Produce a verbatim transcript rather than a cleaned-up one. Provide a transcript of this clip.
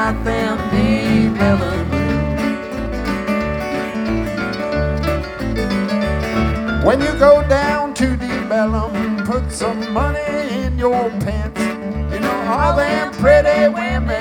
got them deep Ellen blues. When you go down to Deep Ellum, put some money in your pants. You know all them pretty women